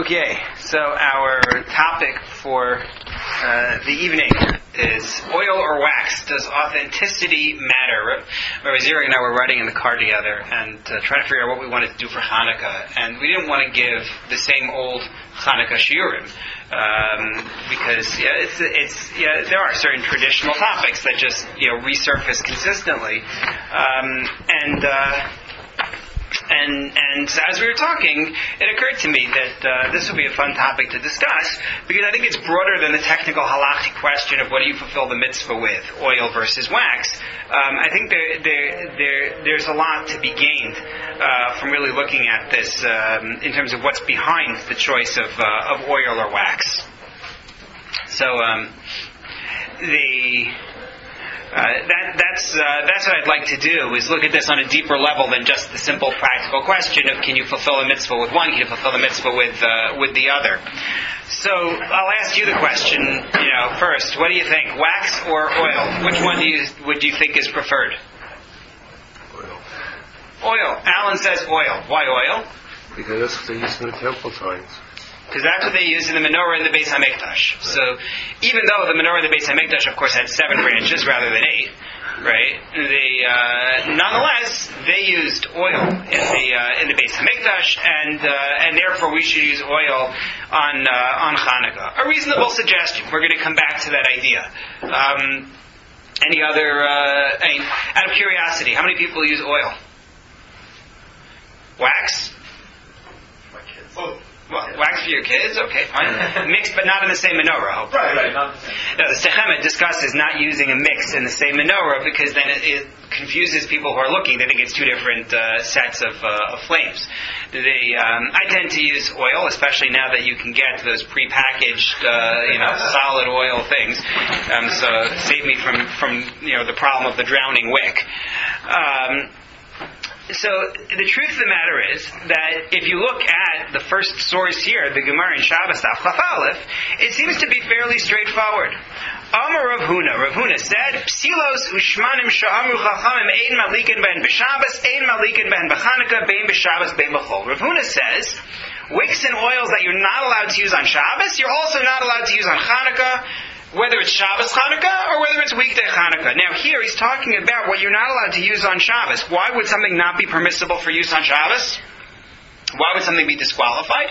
Okay, so our topic for the evening is oil or wax. Does authenticity matter? Rabbi Zira and I were riding in the car together and trying to figure out what we wanted to do for Hanukkah, and we didn't want to give the same old Hanukkah shiurim because there are certain traditional topics that just resurface consistently, And as we were talking, it occurred to me that this would be a fun topic to discuss because I think it's broader than the technical halachic question of what do you fulfill the mitzvah with, oil versus wax. I think there's a lot to be gained from really looking at this in terms of what's behind the choice of oil or wax. So that's what I'd like to do, is look at this on a deeper level than just the simple practical question of can you fulfill a mitzvah with one, can you fulfill the mitzvah with the other. So I'll ask you the question, first. What do you think, wax or oil? Which one would you think is preferred? Oil. Alan says oil. Why oil? Because that's what they use in the temple times. Because that's what they used in the menorah in the Beis HaMikdash. So even though the menorah in the Beis HaMikdash, of course, had 7 branches rather than 8, right? Nonetheless, they used oil in the Beis HaMikdash, and therefore we should use oil on Hanukkah. A reasonable suggestion. We're going to come back to that idea. Any other? Out of curiosity, how many people use oil? Wax? My kids. Oh. Well, wax for your kids? Okay, fine. Mixed, but not in the same menorah, hopefully. Right, not the same. No, the Sechem discusses not using a mix in the same menorah because then it confuses people who are looking. They think it's two different sets of flames. I tend to use oil, especially now that you can get those prepackaged, solid oil things. So save me from the problem of the drowning wick. So the truth of the matter is that if you look at the first source here, the Gemara in Shabbos Daf Chaf Aleph, it seems to be fairly straightforward. Amar Rav Huna. Rav Huna said, Psilos ushmanim sha'amru chachamim ein malikin ben b'Shabbos, ein malikin ben b'Chanukah, bein b'Shabbos, bein b'chol. Rav Huna says, wicks and oils that you're not allowed to use on Shabbos, you're also not allowed to use on Chanukah, whether it's Shabbos Chanukah or whether it's weekday Chanukah. Now here he's talking about what you're not allowed to use on Shabbos. Why would something not be permissible for use on Shabbos? Why would something be disqualified?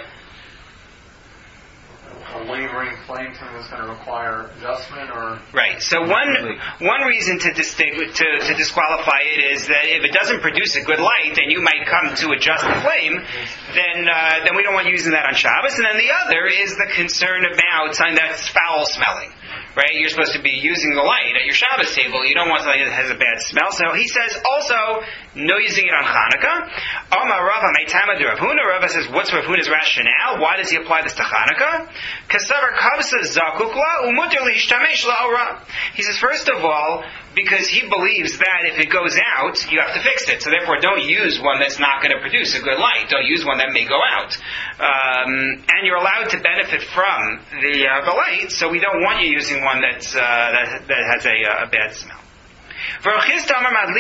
A wavering flame was going to require adjustment, or right. So one reason to disqualify it is that if it doesn't produce a good light, and you might come to adjust the flame, then we don't want using that on Shabbos. And then the other is the concern about something that's foul smelling. Right? You're supposed to be using the light at your Shabbos table. You don't want something that has a bad smell. So he says also, no using it on Hanukkah. Amar Rava Meitama de Rav Huna. Rava says, what's Rav Huna's rationale? Why does he apply this to Hanukkah? Kasavar kavsa zakukla umuter lishtamesh la'ora. He says, first of all, because he believes that if it goes out, you have to fix it. So therefore, don't use one that's not going to produce a good light. Don't use one that may go out. And you're allowed to benefit from the light, so we don't want you using one that has a bad smell. Rechista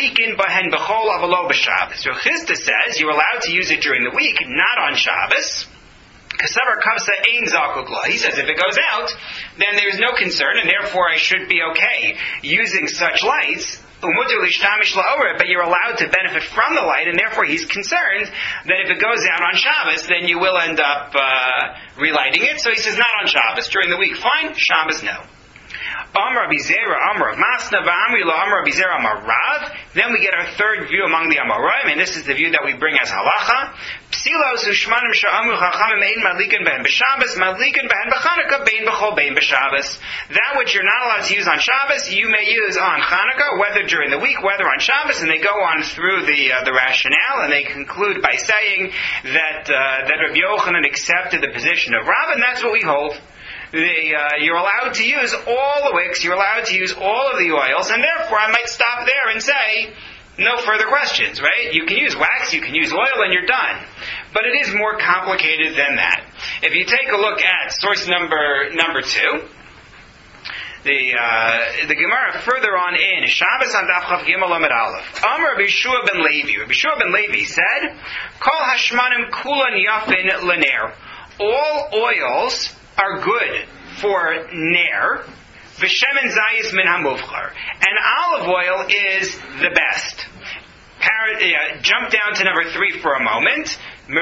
says you're allowed to use it during the week, not on Shabbos. He says if it goes out, then there's no concern, and therefore I should be okay using such lights. But you're allowed to benefit from the light, and therefore he's concerned that if it goes out on Shabbos, then you will end up relighting it. So he says not on Shabbos. During the week, fine. Shabbos, no. Amar Bizera, Amar of Masna, V'amri lo Amar Bizera, Amar Rav. Then we get our third view among the Amoraim, and this is the view that we bring as halacha. Psilos ushmanim sha'amru chachamim ein madlikin behen b'Shabbos, madlikin behen b'Chanukah, bein b'chol, bein b'Shabbos. That which you're not allowed to use on Shabbos, you may use on Chanukah, whether during the week, whether on Shabbos, and they go on through the rationale, and they conclude by saying that Rabbi Yochanan accepted the position of Rav, and that's what we hold. You're allowed to use all the wicks, you're allowed to use all of the oils, and therefore I might stop there and say, no further questions, right? You can use wax, you can use oil, and you're done. But it is more complicated than that. If you take a look at source number 2, the Gemara further on in Shabbos on Daf Chav Gimel Amud Aleph. Amar Rabbi Yeshua ben Levi. Rabbi Yeshua ben Levi said, "Kol hashmanim kulan yafin lener." all oils are good for ner, v'shemen zayis min hamuvchar, and olive oil is the best. Jump down to number 3 for a moment. We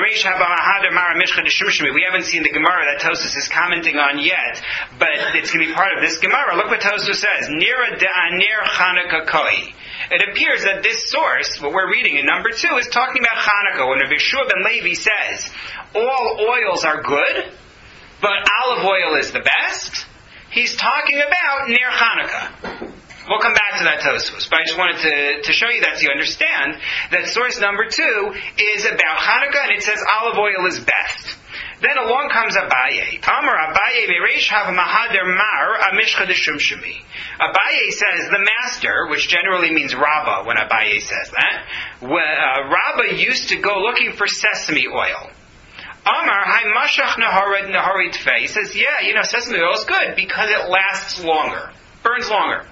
haven't seen the Gemara that Tosfos is commenting on yet, but it's going to be part of this Gemara. Look what Tosfos says. Nira de'aner Chanukah koi. It appears that this source, what we're reading in number 2, is talking about Chanukah. When Rabbi Yeshua ben Levi says, all oils are good, but olive oil is the best, he's talking about Ner Chanukah. We'll come back to that Tosfos, but I just wanted to show you that so you understand that source number 2 is about Chanukah, and it says olive oil is best. Then along comes Abaye. Amar Abaye bereish have mahader mar amishcha deshumshumi. Abaye says the master, which generally means Rabbah when Abaye says that. Rabbah used to go looking for sesame oil. Amar hay mashach naharit tfei. He says, sesame oil is good because it lasts longer, burns longer.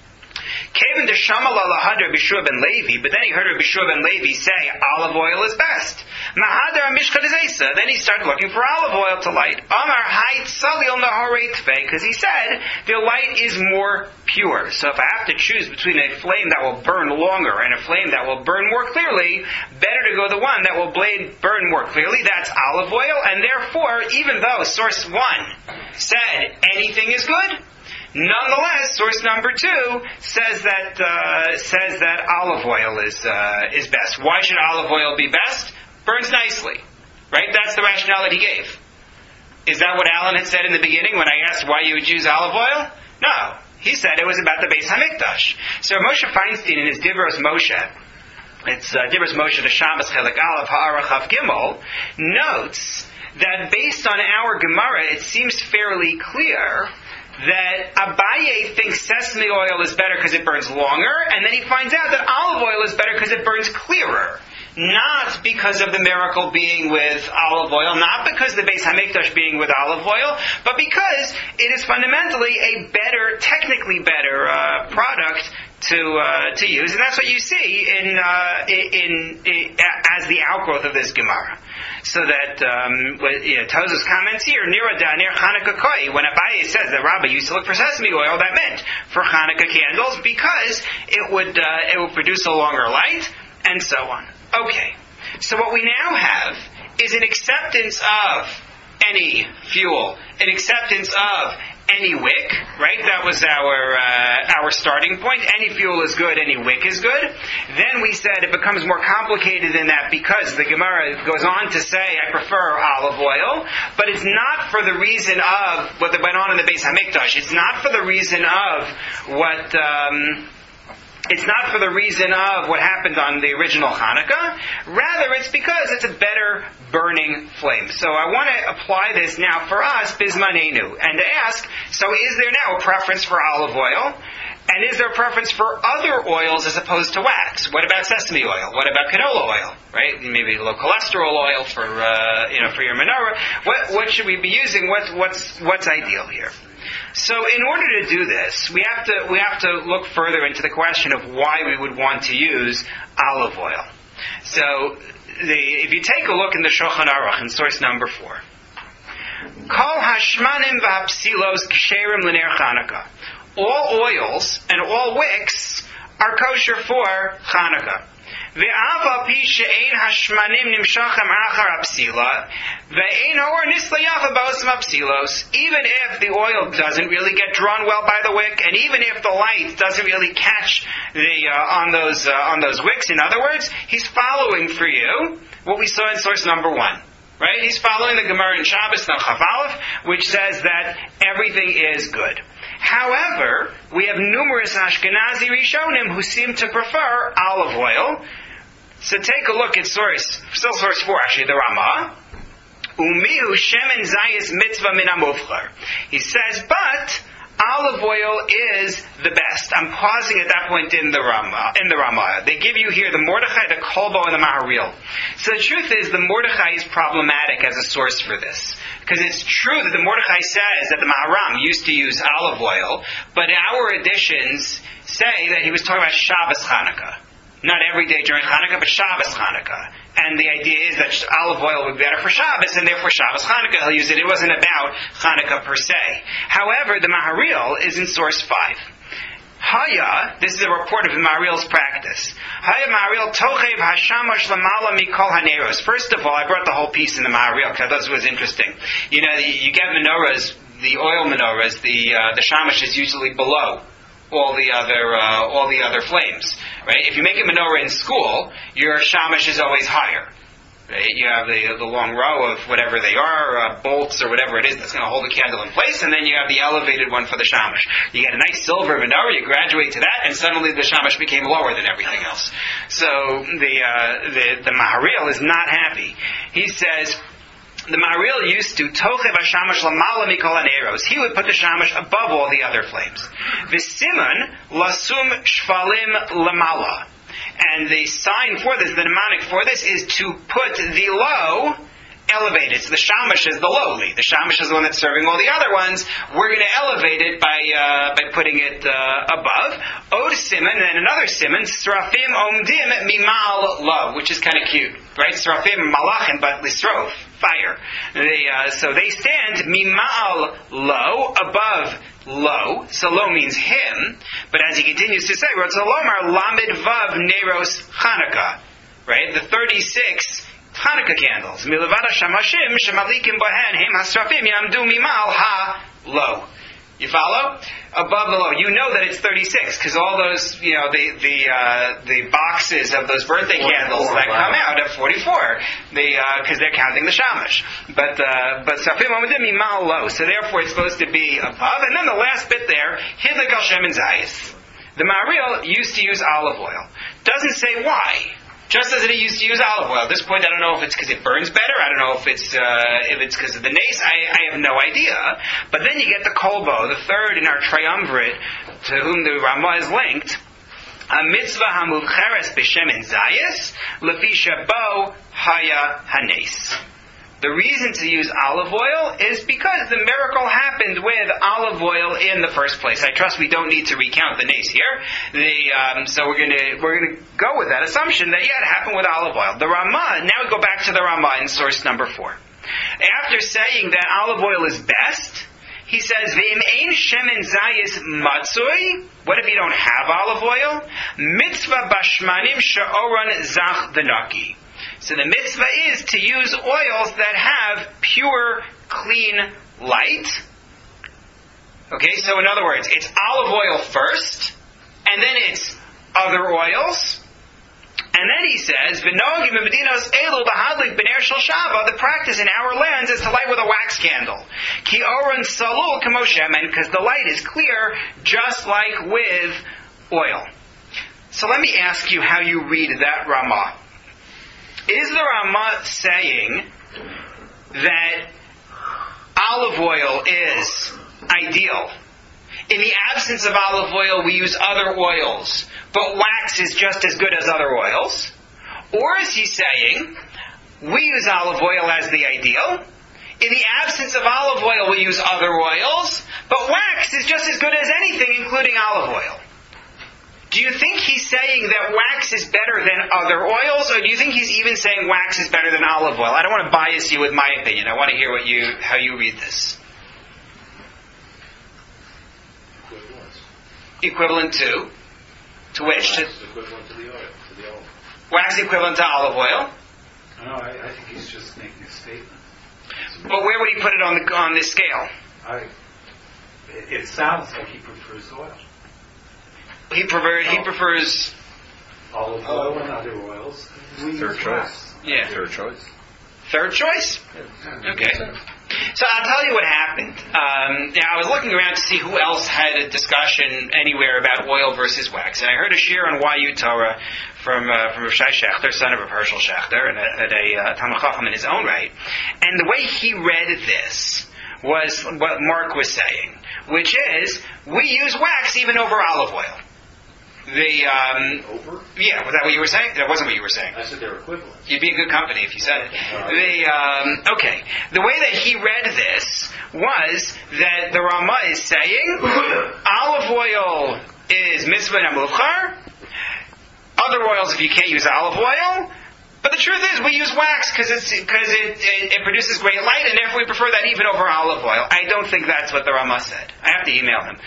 Came into Shamal al-Hadar Bishua ben Levi, but then he heard Rabbi Yeshua ben Levi say olive oil is best. Mahadar Mishcha Dezesa. Then he started looking for olive oil to light. Amar Hayt Salil Naharei Tfei, because he said the light is more pure. So if I have to choose between a flame that will burn longer and a flame that will burn more clearly, better to go the one that will burn more clearly. That's olive oil, and therefore, even though source 1 said anything is good, nonetheless, source number 2 says that olive oil is best. Why should olive oil be best? Burns nicely, right? That's the rationale that he gave. Is that what Alan had said in the beginning when I asked why you would use olive oil? No, he said it was about the Beis Hamikdash. So Moshe Feinstein in his Divros Moshe, it's Divros Moshe the Shabbos Chelik Aleph Ha'arach Chav Gimel, notes that based on our Gemara, it seems fairly clear that Abaye thinks sesame oil is better because it burns longer, and then he finds out that olive oil is better because it burns clearer. Not because of the miracle being with olive oil, not because the Beis Hamikdash being with olive oil, but because it is fundamentally a better, technically better product to use, and that's what you see in as the outgrowth of this Gemara. So that Tosfos comments here, Nira Da'aner Chanukah koi. When Abaye says that Rabbah used to look for sesame oil, that meant for Chanukah candles because it would produce a longer light, and so on. Okay, so what we now have is an acceptance of any fuel, an acceptance of any wick, right? That was our starting point. Any fuel is good, any wick is good. Then we said it becomes more complicated than that because the Gemara goes on to say, I prefer olive oil, but it's not for the reason of what went on in the Beis Hamikdash. It's not for the reason of what... It's not for the reason of what happened on the original Hanukkah. Rather, it's because it's a better burning flame. So I want to apply this now for us, Bismanenu, and to ask, so is there now a preference for olive oil? And is there a preference for other oils as opposed to wax? What about sesame oil? What about canola oil? Right? Maybe low cholesterol oil for your menorah. What should we be using? What's ideal here? So in order to do this, we have to look further into the question of why we would want to use olive oil. So if you take a look in the Shulchan Aruch in source number 4, Kol hashmanim v'hapsilos ksherim l'ner Chanukah. All oils and all wicks are kosher for Chanukah. Ve'ava pi she'ein hashmanim nimshachem achar apsila, ve'ein hor nislayach ba'osam apsilos. Even if the oil doesn't really get drawn well by the wick, and even if the light doesn't really catch on those wicks, in other words, he's following for you what we saw in source number 1. Right? He's following the Gemara in Shabbos Chav Aleph, which says that everything is good. However, we have numerous Ashkenazi Rishonim who seem to prefer olive oil. So take a look at source 4 actually, the Ramah. Umihu shemen zayis mitzvah min hamuvchar. He says, but olive oil is the best. I'm pausing at that point in the Ramah. They give you here the Mordechai, the Kolbo, and the Maharil. So the truth is, the Mordechai is problematic as a source for this. Because it's true that the Mordechai says that the Maharam used to use olive oil, but our editions say that he was talking about Shabbos Chanukah. Not every day during Hanukkah, but Shabbos Hanukkah. and the idea is that olive oil would be better for Shabbos, and therefore Shabbos Hanukkah he'll use it. It wasn't about Hanukkah per se. However, the Maharil is in source 5. Haya, this is a report of the Maharil's practice. Haya Maharil tochev hashamash lamala mikol haneros. First of all, I brought the whole piece in the Maharil because I thought it was interesting. You know, you get menorahs, the oil menorahs, the shamash is usually below all the other flames, right? If you make a menorah in school, your shamash is always higher. Right? You have the long row of whatever they are, bolts or whatever it is that's going to hold the candle in place, and then you have the elevated one for the shamash. You get a nice silver menorah, you graduate to that, and suddenly the shamash became lower than everything else. So the Maharil is not happy. He says, the Maharil used to tochev hashamash lamala mikol haneros. He would put the shamash above all the other flames. V'siman lasum shvalim lamala. And the sign for this, the mnemonic for this, is to put the low elevated. So the shamash is the lowly. The shamash is the one that's serving all the other ones. We're going to elevate it by putting it above. Od siman, and then another siman, srafim omdim mimal lo, which is kind of cute, right? Srafim malachin, but lisrof, fire. So they stand mimal lo, above lo. So lo means him, but as he continues to say, Rotzalomar lamid vav neros Chanukah, right? The 36 Hanukkah candles. Milevada shamashim shemalikim bohen hem hasrafim yamdu mimal ha lo. You follow? Above the low. You know that it's 36 because all those, the boxes of those birthday candles that come out at 44, because they're counting the shamash. But safim amadim mimal lo. So therefore, it's supposed to be above. And then the last bit there, hidlik al shemen zayis. The Maharil used to use olive oil. Doesn't say why. Just as it used to use olive oil. At this point, I don't know if it's because it burns better. I don't know if it's because of the nace. I have no idea. But then you get the kolbo, the third in our triumvirate, to whom the Ramah is linked. A mitzvah hamuvcheres b'shemen zayis lefi shabo haya hanes. The reason to use olive oil is because the miracle happened with olive oil in the first place. I trust we don't need to recount the nace here. So we're gonna go with that assumption that it happened with olive oil. The Ramah. Now we go back to the Ramah in source number 4. After saying that olive oil is best, he says, "V'im ein shemen zayis matzui." What if you don't have olive oil? Mitzvah bashmanim she'oron zach v'naki. So the mitzvah is to use oils that have pure, clean light. Okay, so in other words, it's olive oil first, and then it's other oils. And then he says, "V'nogim b'medinos elu b'hadlik b'ner shel shava." The practice in our lands is to light with a wax candle. Ki oron salul kamo shemen, because the light is clear, just like with oil. So let me ask you how you read that Ramah. Is the Ramah saying that olive oil is ideal? In the absence of olive oil, we use other oils, but wax is just as good as other oils? Or is he saying, we use olive oil as the ideal? In the absence of olive oil, we use other oils, but wax is just as good as anything, including olive oil. Do you think he's saying that wax is better than other oils, or do you think he's even saying wax is better than olive oil? I don't want to bias you with my opinion. I want to hear how you read this. Equivalent to which? Equivalent to the oil. Wax equivalent to olive oil? No, I think he's just making a statement. But where would he put it on this scale? It sounds like he prefers oil. He prefers olive oil and other oils. Third choice. Yeah. Third choice. Third choice? Okay. So I'll tell you what happened. I was looking around to see who else had a discussion anywhere about oil versus wax, and I heard a shir on YU Torah from Rav Shai Shechter, son of Rav Hershel Shechter, and a Talmid Chacham in his own right. And the way he read this was what Mark was saying, which is we use wax even over olive oil. Over? Yeah, was that what you were saying? That wasn't what you were saying. I said they're equivalent. You'd be in good company if you said it. Okay. The way that he read this was that the Ramah is saying olive oil is mitzvah namulchar. Other oils, if you can't use olive oil, But the truth is, we use wax because it produces great light, and therefore we prefer that even over olive oil. I don't think that's what the Ramah said. I have to email him.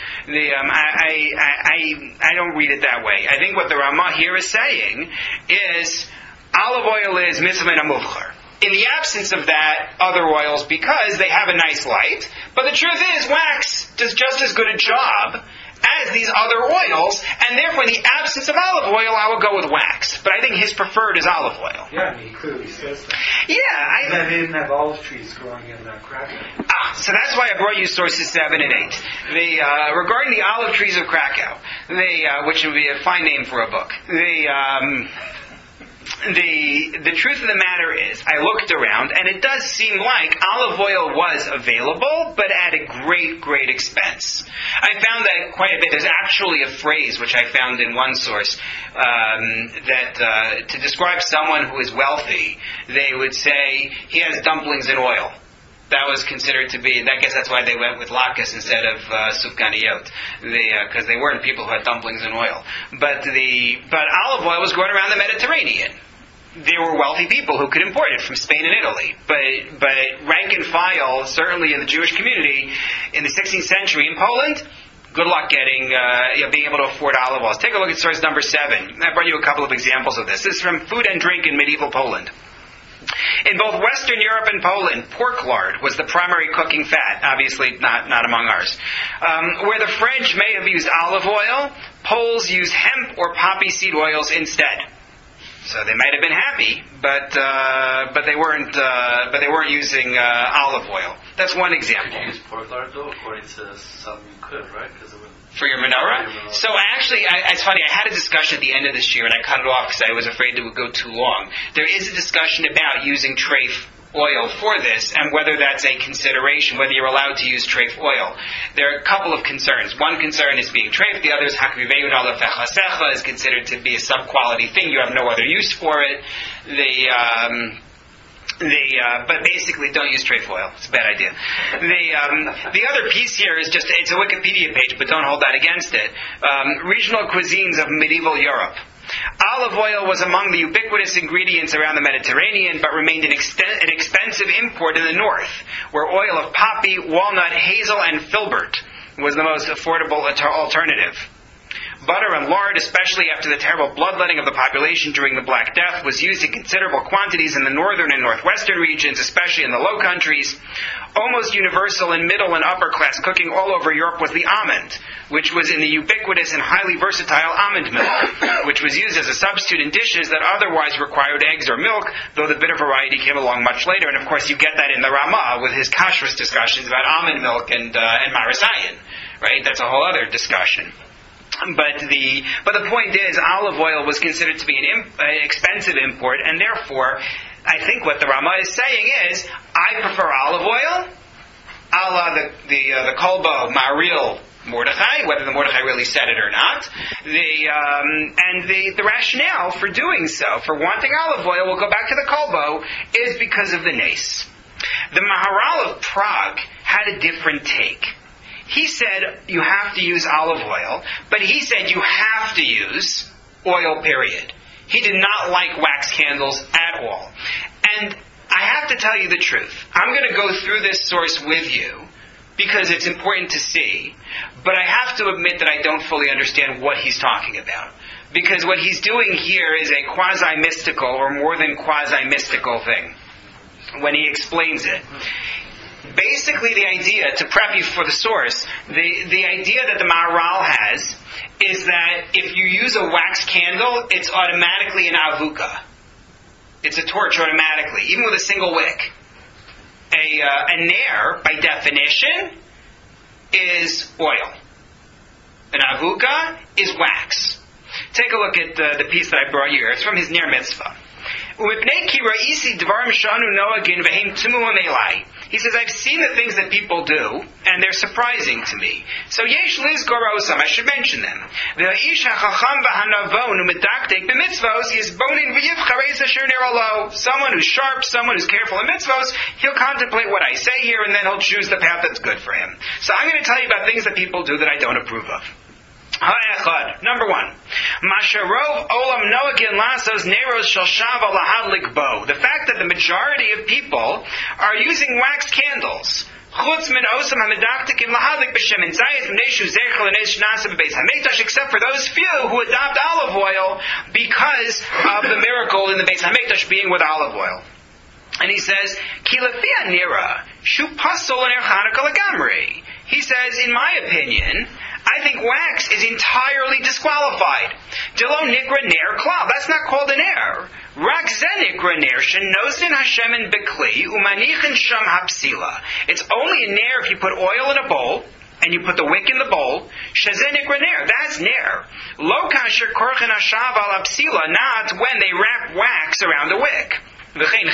I don't read it that way. I think what the Ramah here is saying is olive oil is mismin amuvchar. In the absence of that, other oils, because they have a nice light. But the truth is, wax does just as good a job as these other oils, and therefore in the absence of olive oil, I will go with wax. But I think his preferred is olive oil. Yeah, I mean, he clearly says that. Yeah. They didn't have olive trees growing in Krakow. So that's why I brought you sources 7 and 8. Regarding the olive trees of Krakow, which would be a fine name for a book, the truth of the matter is, I looked around, and it does seem like olive oil was available, but at a great, great expense. I found that quite a bit. There's actually a phrase, which I found in one source, that to describe someone who is wealthy, they would say, he has dumplings in oil. That was considered to be, I guess that's why they went with latkes instead of sufganiyot, because they weren't people who had dumplings in oil. But olive oil was grown around the Mediterranean. There were wealthy people who could import it from Spain and Italy. But rank and file, certainly in the Jewish community, in the 16th century in Poland, good luck getting, being able to afford olive oils. Take a look at source number 7. I brought you a couple of examples of this. This is from Food and Drink in Medieval Poland. In both Western Europe and Poland, pork lard was the primary cooking fat, obviously not among ours. Where the French may have used olive oil, Poles used hemp or poppy seed oils instead. So they might have been happy, but they weren't using olive oil. That's one example. Could you use pork lard though? According to some, you could, right? For your menorah? So it's funny, I had a discussion at the end of this year, and I cut it off because I was afraid it would go too long. There is a discussion about using treif oil for this, and whether that's a consideration, whether you're allowed to use treif oil. There are a couple of concerns. One concern is being treif, the other is hakviveu alafechasecha, is considered to be a sub-quality thing, you have no other use for it. But basically, don't use treif oil. It's a bad idea. The other piece here is just, it's a Wikipedia page, but don't hold that against it. Regional cuisines of medieval Europe. Olive oil was among the ubiquitous ingredients around the Mediterranean, but remained an expensive import in the north, where oil of poppy, walnut, hazel, and filbert was the most affordable alternative. Butter and lard, especially after the terrible bloodletting of the population during the Black Death, was used in considerable quantities in the northern and northwestern regions, especially in the Low Countries. Almost universal in middle and upper class cooking all over Europe was the almond, which was in the ubiquitous and highly versatile almond milk, which was used as a substitute in dishes that otherwise required eggs or milk, though the bitter variety came along much later. And of course you get that in the Ramah with his kashrus discussions about almond milk and marasayan, right? That's a whole other discussion. But the point is, olive oil was considered to be an expensive import, and therefore, I think what the Ramah is saying is, I prefer olive oil, a la the Kolbo Maril Mordechai, whether the Mordechai really said it or not. The rationale for doing so, for wanting olive oil, we'll go back to the Kolbo, is because of the nace. The Maharal of Prague had a different take. He said you have to use olive oil, but he said you have to use oil, period. He did not like wax candles at all. And I have to tell you the truth. I'm going to go through this source with you because it's important to see, but I have to admit that I don't fully understand what he's talking about. Because what he's doing here is a quasi-mystical or more than quasi-mystical thing when he explains it. Basically, the idea, to prep you for the source, the idea that the Maharal has is that if you use a wax candle, it's automatically an avuka. It's a torch automatically, even with a single wick. A nair, by definition, is oil. An avuka is wax. Take a look at the piece that I brought you here. It's from his Ner Mitzvah. He says, I've seen the things that people do, and they're surprising to me. So yesh lizkor osam, I should mention them. Someone who's sharp, someone who's careful in mitzvos, he'll contemplate what I say here, and then he'll choose the path that's good for him. So I'm going to tell you about things that people do that I don't approve of. Number one, Masharov Olam Noakin Lasos Neros Shel Shava Lahadlik Bo. The fact that the majority of people are using wax candles. Except for those few who adopt olive oil because of the miracle in the Beis Hamikdash being with olive oil. And he says, Kilafia Nira, Shu Pasol Ner Chanukah Lagamri. He says, in my opinion, I think wax is entirely disqualified. Dilo Nikra Ner Klal. That's not called an air. Rak Zenikra Ner Shenosin Hashemin Bekli Umanichin Sham Hapsila. It's only a ner if you put oil in a bowl and you put the wick in the bowl. Shazenikra Ner. That's ner. Lo Kasher Korchen Hashav Al Hapsila. Not when they wrap wax around the wick. Or animal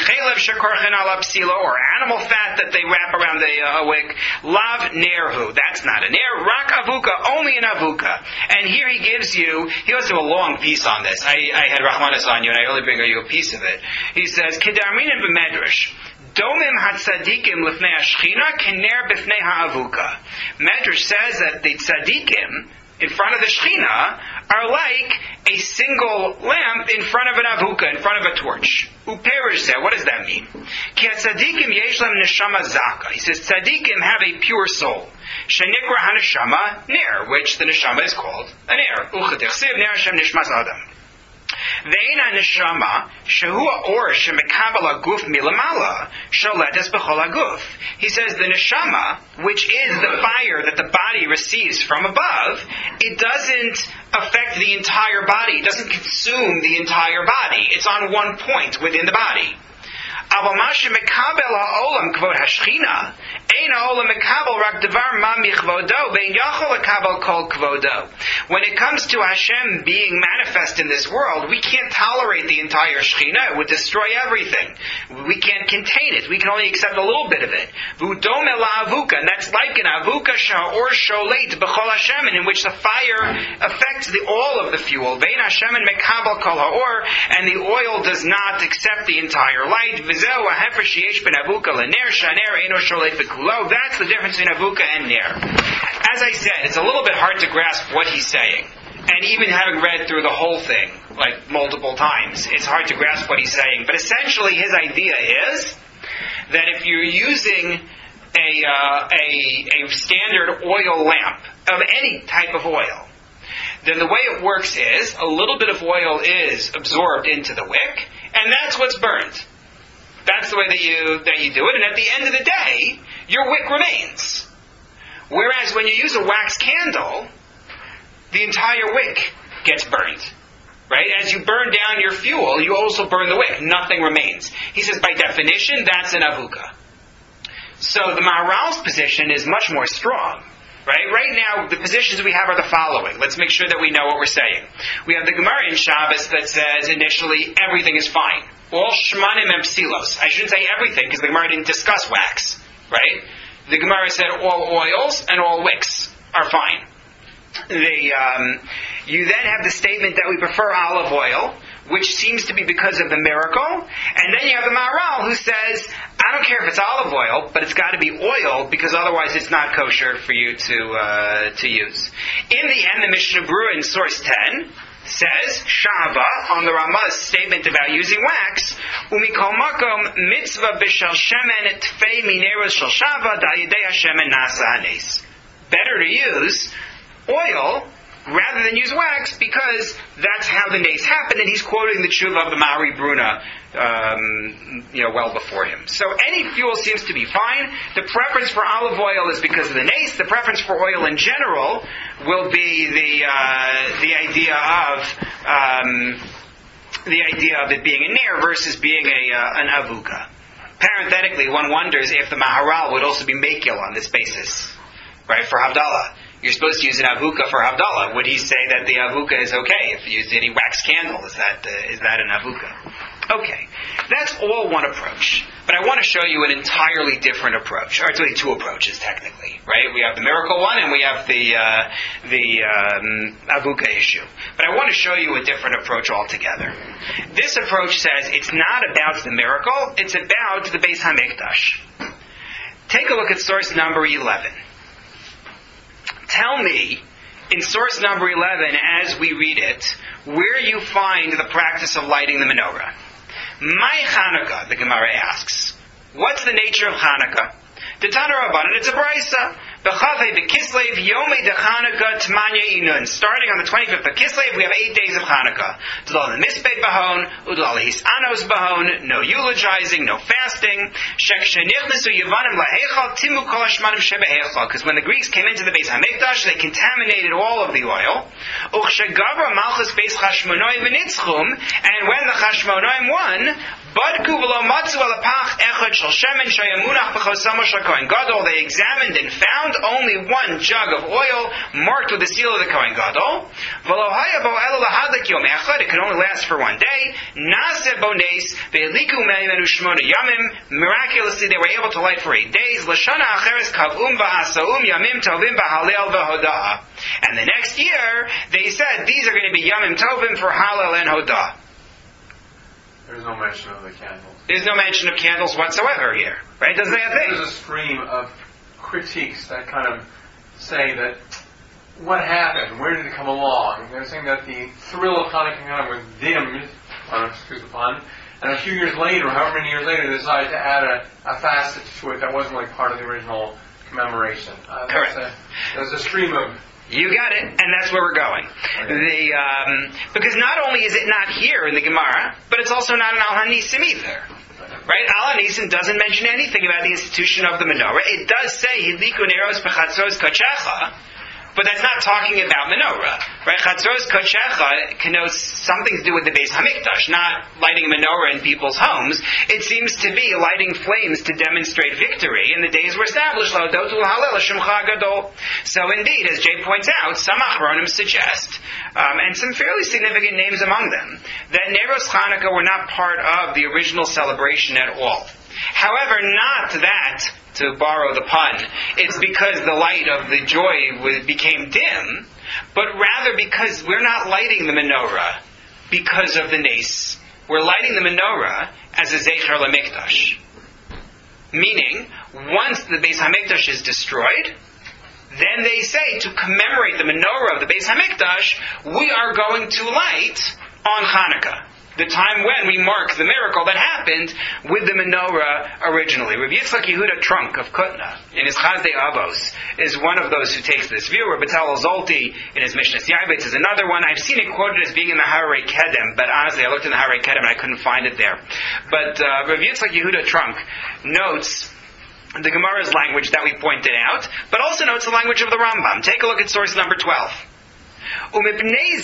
fat that they wrap around the wick. Lav nerhu. That's not a ner. Rak avuka. Only an avuka. And here he goes to a long piece on this. I had Rahmanas on you and I only bring you a piece of it. He says, Kedarminan b'medrash. Domim hatzadikim lifnei hashchina kener b'fnei ha'avuka. Medrash says that the tzadikim in front of the Shechina are like a single lamp in front of an avuka, in front of a torch. Uperish there. What does that mean? Ki tzadikim yesh lem neshama zaka. He says tzadikim have a pure soul. Shenikra haneshama ner, which the neshama is called a ner. Uchadechsiv ner Hashem nishmas adam. Ve'ena neshama shehua or shemekabel aguf milamala sholetes b'chol aguf. He says the neshama, which is the fire that the body receives from above, it doesn't affect the entire body. It doesn't consume the entire body. It's on one point within the body. When it comes to Hashem being manifest in this world, we can't tolerate the entire Shekhinah. It would destroy everything. We can't contain it. We can only accept a little bit of it. And that's like an avuka or sholet b'chol Hashem, in which the fire affects all of the fuel. And the oil does not accept the entire light. That's the difference between avuka and ner. As I said, it's a little bit hard to grasp what he's saying. And even having read through the whole thing, like multiple times, it's hard to grasp what he's saying. But essentially his idea is that if you're using a standard oil lamp of any type of oil, then the way it works is a little bit of oil is absorbed into the wick, and that's what's burned. That's the way that you do it, and at the end of the day, your wick remains. Whereas when you use a wax candle, the entire wick gets burned. Right? As you burn down your fuel, you also burn the wick. Nothing remains. He says, by definition, that's an avuka. So the Maharal's position is much more strong. Right now, the positions we have are the following. Let's make sure that we know what we're saying. We have the Gemara in Shabbos that says initially everything is fine. All shmanim and psilos. I shouldn't say everything because the Gemara didn't discuss wax. Right? The Gemara said all oils and all wicks are fine. You then have the statement that we prefer olive oil, which seems to be because of the miracle. And then you have the Maharal who says, I don't care if it's olive oil, but it's got to be oil because otherwise it's not kosher for you to use. In the end, the Mishnah Berurah in source 10 says, Shava, on the Ramah's statement about using wax, Umikol makom mitzvah b'shel shemen tfei mineros shel shava da'yidei hashemen nasa hanes. Better to use oil rather than use wax because that's how the nace happened, and he's quoting the tshuva of the Ma'ari Bruna well before him. So any fuel seems to be fine. The preference for olive oil is because of the nace. The preference for oil in general will be the idea of it being a ner versus being an avuka. Parenthetically, one wonders if the Maharal would also be makil on this basis, right? For Havdalah. You're supposed to use an avuka for Havdalah. Would he say that the avuka is okay if you use any wax candle? Is that an avuka? Okay. That's all one approach. But I want to show you an entirely different approach. Or it's really two approaches, technically. Right? We have the miracle one and we have the avuka issue. But I want to show you a different approach altogether. This approach says it's not about the miracle, it's about the Beis HaMikdash. Take a look at source number 11. Tell me in source number 11, as we read it, where you find the practice of lighting the menorah. My Hanukkah, the Gemara asks, what's the nature of Hanukkah? The Tana Rabbanan, it's a brisa. B'chavei b'Kislev Yomei de Hanukkah T'manya Inun. Starting on the 25th of Kislev, we have 8 days of Hanukkah. D'lal Misped Bahon, Udlal Hisanos Bahon, no eulogizing, no fasting. Shek Shenichnesu Yevanim Lahechal Timu Kol Hashmanim Shebehechal. Because when the Greeks came into the Beis Hamikdash, they contaminated all of the oil. Uchshegavra Malchus Beis Chashmonoi V'nitzchum. And when the Chashmonoim won, Badku v'lo matzu alapach echad shel shemen shayamunach b'chosamo shel Kohen Gadol. They examined and found only one jug of oil marked with the seal of the Kohen Gadol. V'lo haya bo elo lahadlik yom echad. It could only last for one day. Naseh bo nes ve'eliku me'imenu shmona yamim. Miraculously, they were able to light for 8 days. L'shana acheres kav'um ba'asa'um yamim tovim b'halel v'hoda'ah. And the next year, they said these are going to be yamim tovim for halal and hoda'ah. There's no mention of the candles. There's no mention of candles whatsoever here. Right? Doesn't that thing? There's a stream of critiques that kind of say that what happened? Where did it come along? They're saying that the thrill of Hanukkah kind of was dimmed, excuse the pun, and a few years later, however many years later, they decided to add a facet to it that wasn't like part of the original commemoration. Correct. There's a stream of... You got it, and that's where we're going. Because not only is it not here in the Gemara, but it's also not in Al-Hanisim either. Right? Al-Hanisim doesn't mention anything about the institution of the menorah. It does say, Hidliku neros bechatzos kochecha, but that's not talking about menorah. Right? Chatzos kochecha connotes something to do with the Beis Hamikdash, not lighting a menorah in people's homes. It seems to be lighting flames to demonstrate victory, and the days were established. So indeed, as Jay points out, some Achronim suggest, and some fairly significant names among them, that Neros Hanukkah were not part of the original celebration at all. However, not that, to borrow the pun, it's because the light of the joy became dim, but rather because we're not lighting the menorah because of the nes. We're lighting the menorah as a Zecher LaMikdash. Meaning, once the Beis HaMikdash is destroyed, then they say to commemorate the menorah of the Beis HaMikdash, we are going to light on Hanukkah. The time when we mark the miracle that happened with the menorah originally. Rabbi Yitzchak Yehuda Trunk of Kutna, in his Chazdei Avos, is one of those who takes this view. Rabbi Talal Zolti, in his Mishnah Yaibetz, is another one. I've seen it quoted as being in the Harei Kedem, but honestly, I looked in the Harei Kedem and I couldn't find it there. But Rabbi Yitzchak Yehuda Trunk notes the Gemara's language that we pointed out, but also notes the language of the Rambam. Take a look at source number 12. Because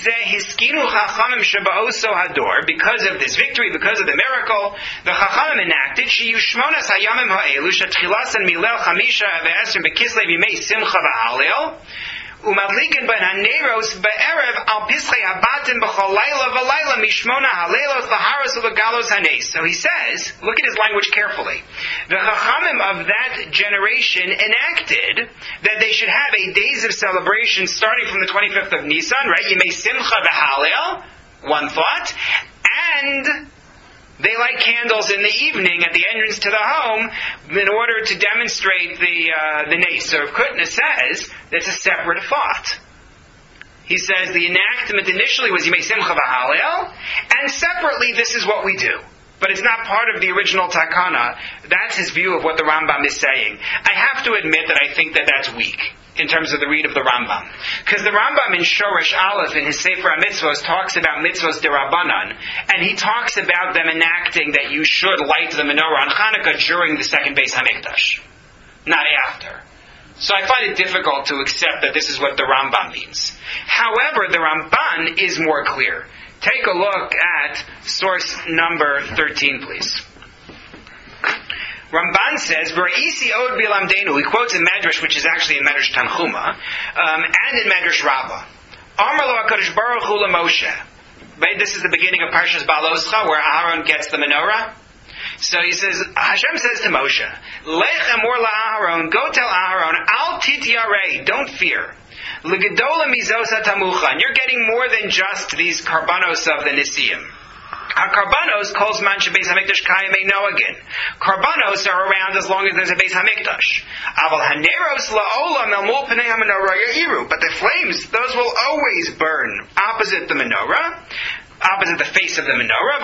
of this victory, because of the miracle, the Chachamim enacted Sheyushmonas hayamim ha'elu shetchilasan milel chamisha ve'esrim bekislev yimei simcha v'halel umadlikin ben haneros be'erev al pischei habatim b'chol laila v'laila mishmona halelos laharos u'legalos hanes. So he says, look at his language carefully. The Chachamim of that generation enacted that they should have a days of celebration starting from the 25th of Nisan, right? Yimei simcha v'halel, one thought, and they light candles in the evening at the entrance to the home in order to demonstrate the nes. So Rav Kutna says that's a separate thought. He says the enactment initially was Yimei Simcha V'Halel, and separately this is what we do. But it's not part of the original takana. That's his view of what the Rambam is saying. I have to admit that I think that that's weak in terms of the read of the Rambam. Because the Rambam in Shoresh Aleph in his Sefer HaMitzvos talks about mitzvos derabanan, and he talks about them enacting that you should light the menorah on Hanukkah during the second Beis HaMikdash, not after. So I find it difficult to accept that this is what the Rambam means. However, the Ramban is more clear. Take a look at source number 13, please. Ramban says, "V'ra'isi od bilamdenu." He quotes in Medrash, which is actually in Medrash Tanchuma, and in Medrash Rabbah. Amar lo HaKadosh Baruch Hu LaMoshe. Right, this is the beginning of Parshas Baloscha, where Aaron gets the menorah. So he says, Hashem says to Moshe, "Lech amor la'Aaron, go tell Aaron, al tityarei, don't fear. L'gedola mizos hatamucha, and you're getting more than just these karbanos of the Nisim. HaKarbanos calls man shebeis hamikdash kayim eino again. Karbanos are around as long as there's a beis hamikdash. Aval haneros la'olam el mul pnei hamenorah ya'iru. But the flames, those will always burn opposite the menorah, opposite the face of the menorah.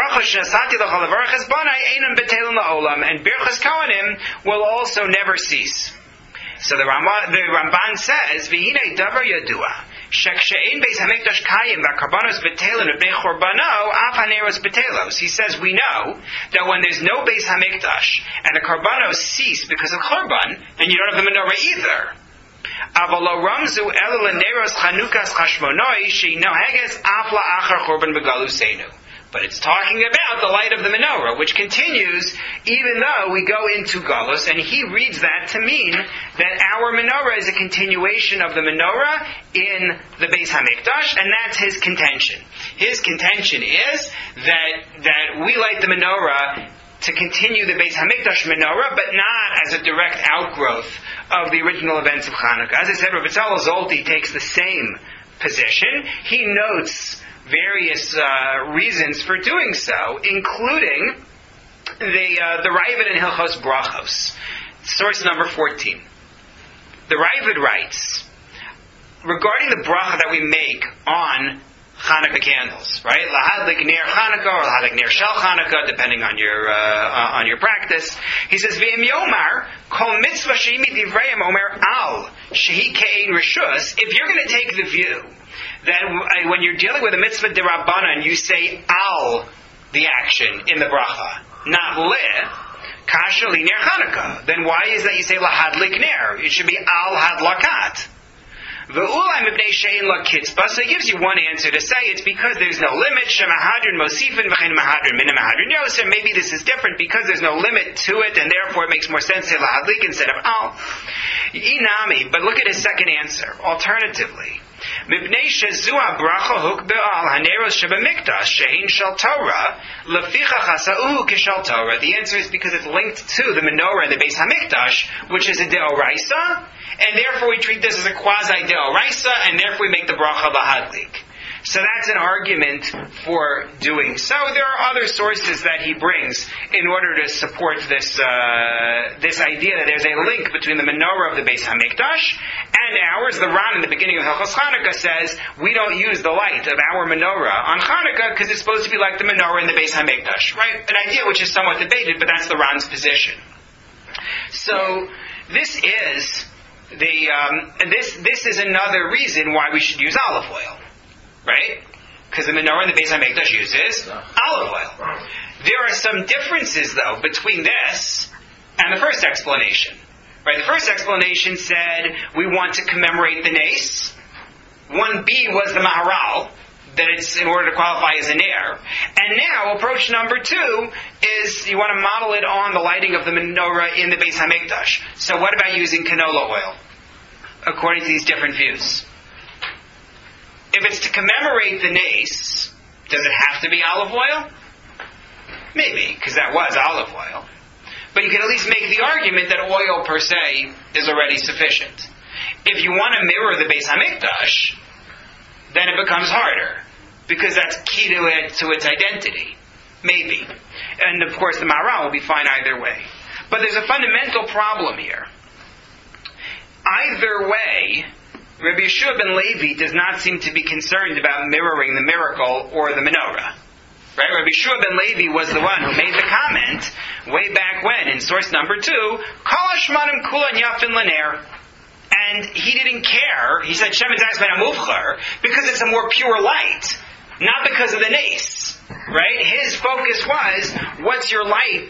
And birchas kohanim will also never cease. So the Ramban says, "V'hinei davar yadua, shekshein beis hamikdash kayim v'karbanos betelin v'bnei chorbano af haneros betelos." He says we know that when there's no beis hamikdash and the karbanos cease because of korban, and you don't have the menorah either. Avalo ramzu elu leneros chanukas chashmonoi sheinoheges af la'achar korban begalusenu. But it's talking about the light of the menorah, which continues even though we go into Galus, and he reads that to mean that our menorah is a continuation of the menorah in the Beis HaMikdash, and that's his contention. His contention is that we light the menorah to continue the Beis HaMikdash menorah, but not as a direct outgrowth of the original events of Hanukkah. As I said, Rav Tzalel Zolti takes the same position. He notes various reasons for doing so, including the Ravid in Hilchos Brachos, source number 14. The Ravid writes regarding the bracha that we make on Hanukkah candles, right? Lahadlik ner Hanukkah or lahadlik ner shel Hanukkah, depending on your practice. He says, "V'im yomar kol mitzvah sheimi divrayim omer al shehi ke'ein rishus." If you're going to take the view that when you're dealing with a mitzvah derabanan, you say al the action in the bracha, not le, kasha li ner Hanukkah, then why is that you say lahadlik ner? It should be al hadlakat. So it gives you one answer to say it's because there's no limit. Maybe this is different because there's no limit to it, and therefore it makes more sense to say lahadlik instead of al. Inami, but look at his second answer. Alternatively, the answer is because it's linked to the menorah in the Beis Hamikdash, which is a deoraisa, and therefore we treat this as a quasi deoraisa, and therefore we make the bracha lahadlik. So that's an argument for doing so. There are other sources that he brings in order to support this idea that there's a link between the menorah of the Beis Hamikdash and ours. The Ran in the beginning of Hilchos Chanukah says we don't use the light of our menorah on Chanukah because it's supposed to be like the menorah in the Beis Hamikdash, right? An idea which is somewhat debated, but that's the Ran's position. So this is this is another reason why we should use olive oil. Right? Because the menorah in the Beis HaMikdash uses olive oil. There are some differences, though, between this and the first explanation. Right? The first explanation said we want to commemorate the Nes. 1b was the Maharal, that it's in order to qualify as an heir. And now, approach number 2 is you want to model it on the lighting of the menorah in the Beis HaMikdash. So what about using canola oil, according to these different views? If it's to commemorate the Nes, does it have to be olive oil? Maybe, because that was olive oil. But you can at least make the argument that oil per se is already sufficient. If you want to mirror the Beis HaMikdash, then it becomes harder, because that's key to its identity. Maybe. And of course the Maharal will be fine either way. But there's a fundamental problem here. Either way, Rabbi Yeshua ben Levi does not seem to be concerned about mirroring the miracle or the menorah. Right? Rabbi Yeshua ben Levi was the one who made the comment way back when, in source number 2, Kol hashmanim kulan yafin laner. And he didn't care. He said, Shemin Zayis ben Amuvchar, because it's a more pure light, not because of the Nes. Right? His focus was, what's your light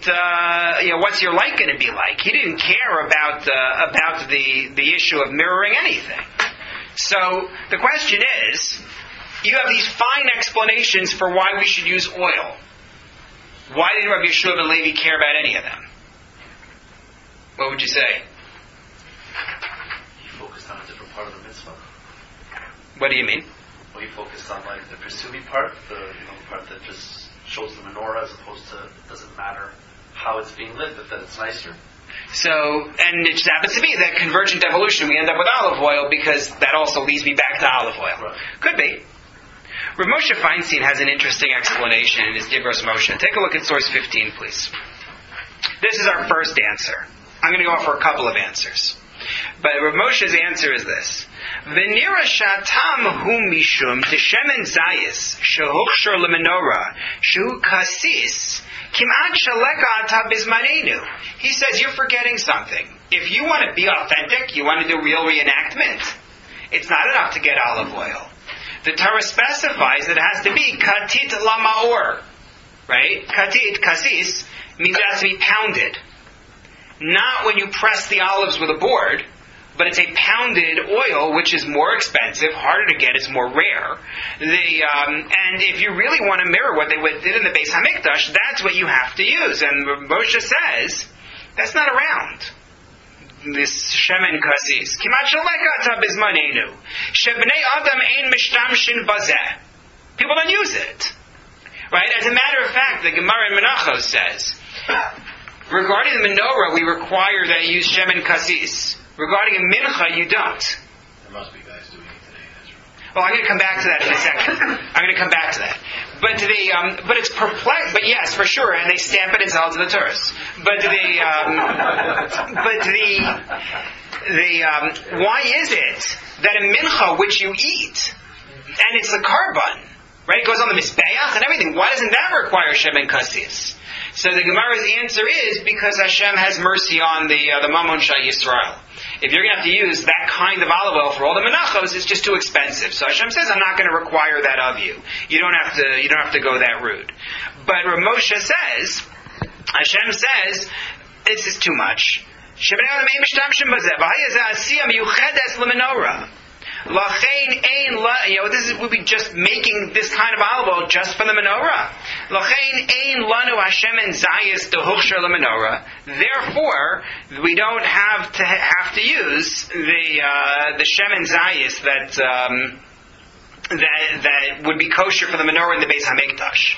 going to be like? He didn't care about the issue of mirroring anything. So the question is, you have these fine explanations for why we should use oil. Why didn't Rabbi Yeshua ben Levi care about any of them? What would you say? He focused on a different part of the mitzvah. What do you mean? Well, he focused on like the pursuing part, the part that just shows the menorah, as opposed to it doesn't matter how it's being lit, but that it's nicer. So, and it just happens to be that convergent evolution, we end up with olive oil because that also leads me back to olive oil. Right. Could be. Rav Moshe Feinstein has an interesting explanation in his Dibros Moshe. Take a look at source 15, please. This is our first answer. I'm going to go offer a couple of answers. But Rav Moshe's answer is this. V'nira shatam hu mishum t'shemen zayis shehuchshor lemenorah shehu kasis kim'at shaleka ata bizmanenu. He says you're forgetting something. If you want to be authentic, you want to do real reenactment, it's not enough to get olive oil. The Torah specifies that it has to be katit lamaor. Right? Katit, kasis, means it has to be pounded. Not when you press the olives with a board, but it's a pounded oil, which is more expensive, harder to get, it's more rare. And if you really want to mirror what they did in the Beis Hamikdash, that's what you have to use. And Moshe says, that's not around. This shemen kasis. Kimat shaleka bizmanenu. Shebnei adam ein mishtamshin bazeh. People don't use it. Right? As a matter of fact, the Gemara in Menachos says, regarding the menorah, we require that you use shemen kasis. Regarding a mincha, you don't. There must be guys doing it today in Israel. Well, I'm going to come back to that in a second. I'm going to come back to that. But it's perplexed. But yes, for sure, and they stamp it and sell it to the tourists. Why is it that a mincha which you eat, and it's a carbon, right? It goes on the mizbeach and everything. Why doesn't that require shemen kasis? So the Gemara's answer is because Hashem has mercy on the Mamon Shal Yisrael. If you're going to have to use that kind of olive oil for all the menachos, it's just too expensive. So Hashem says, I'm not going to require that of you. You don't have to go that route. But Rav Moshe says, Hashem says, this is too much. This would be just making this kind of olive oil just for the menorah. Therefore, we don't have to use the shemen zayis that would be kosher for the menorah in the Beis Hamikdash.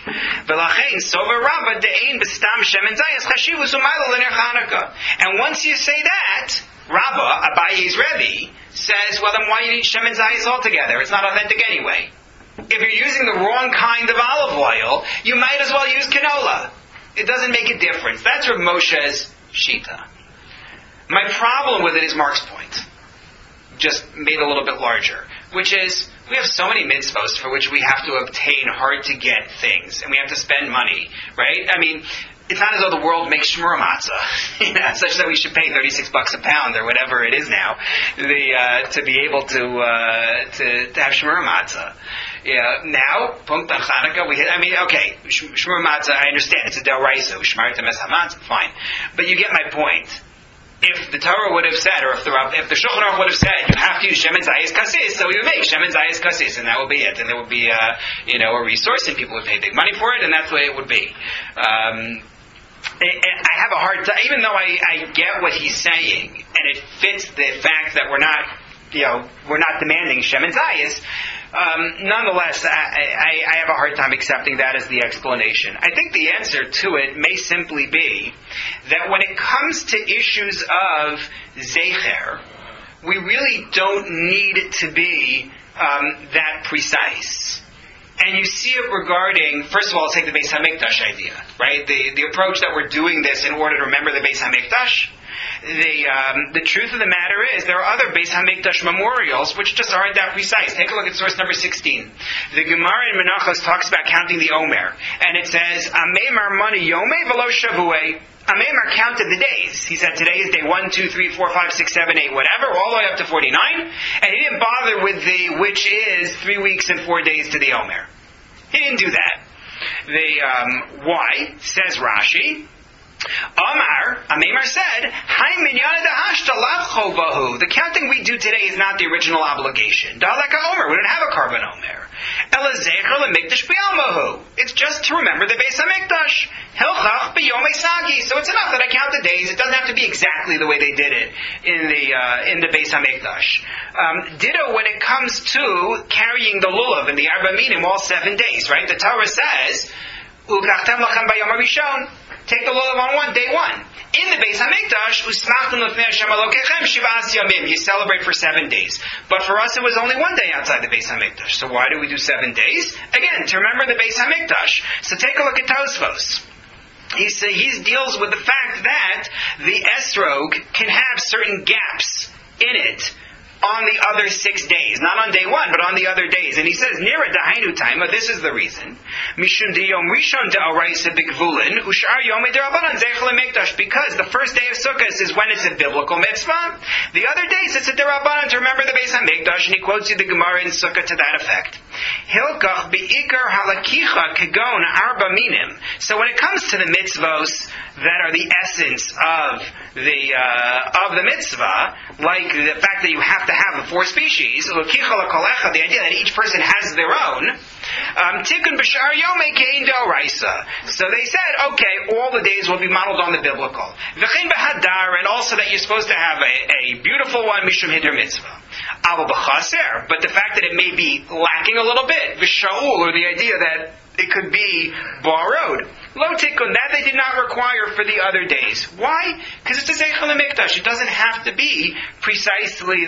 And once you say that, Rabbah, Abaye's Rebbe, says, well then why do you need shemen zayis altogether? It's not authentic anyway. If you're using the wrong kind of olive oil, you might as well use canola. It doesn't make a difference. That's Rav Moshe's shita. My problem with it is Mark's point, just made a little bit larger, which is we have so many mitzvos for which we have to obtain hard-to-get things, and we have to spend money, right? I mean, it's not as though the world makes shmura matzah, such that we should pay $36 a pound or whatever it is now to be able to have shmura matzah. Yeah, now Punkt on Chanukah, shmura matzah. I understand it's a del raiso, shmarta mes hamatzah, fine, but you get my point. If the Torah would have said, or if the Shulchan Aruch would have said, you have to use shemen zayis kasis, so we would make shemen zayis kasis, and that would be it, and there would be a resource, and people would pay big money for it, and that's the way it would be. I have a hard time, even though I get what he's saying, and it fits the fact that we're not demanding shemen zayis. Nonetheless, I have a hard time accepting that as the explanation. I think the answer to it may simply be that when it comes to issues of zecher, we really don't need it to be that precise. And you see it regarding, first of all, take the Beis Hamikdash idea, right? The approach that we're doing this in order to remember the Beis Hamikdash. The truth of the matter is there are other Beis Hamikdash memorials which just aren't that precise. Take a look at source number 16. The Gemara in Menachos talks about counting the Omer, and it says, Amemar mani yomei v'lo shavue. Amemar counted the days. He said today is day 1, 2, 3, 4, 5, 6, 7, 8, whatever, all the way up to 49, and he didn't bother with which is 3 weeks and 4 days to the Omer. He didn't do that. Why? Says Rashi, Amemar said, the counting we do today is not the original obligation. Daleka Omer, we don't have a carbon Omer. It's just to remember the Beis Hamikdash. So it's enough that I count the days. It doesn't have to be exactly the way they did it in the Beis Hamikdash. Ditto when it comes to carrying the lulav and the arba minim all 7 days, right? The Torah says, take the lulav on day one. In the Beis Hamikdash, usmachtem lefnei Hashem Elokechem shivas yamim. You celebrate for 7 days. But for us, it was only 1 day outside the Beis Hamikdash. So why do we do 7 days? Again, to remember the Beis Hamikdash. So take a look at Tosfos. He deals with the fact that the esrog can have certain gaps in it on the other 6 days. Not on day one, but on the other days. And he says, Nira dahainu taima, this is the reason. Mishum de yom rishon de'oraisa b'gvulin, ushar yomei de'rabanan zeichel mikdash, because the first day of Sukkot is when it's a biblical mitzvah. The other days it's a derabanan to remember the Beis HaMikdash, and he quotes you the Gemara in Sukkot to that effect. Hilkach be'ikar halakicha kegon arba minim. So when it comes to the mitzvos that are the essence of the mitzvah, like the fact that you have to have the 4 species, the idea that each person has their own, tikkun b'shar yomei kein deoraisa. So they said, okay, all the days will be modeled on the biblical. V'chein b'hadar, and also that you're supposed to have a beautiful one, mishum hider mitzvah. Ava b'chaser, but the fact that it may be lacking a little bit, v'shaul, or the idea that it could be borrowed. Lo tikkun, that they did not require for the other days. Why? Because it's a zeichel mikdash. It doesn't have to be precisely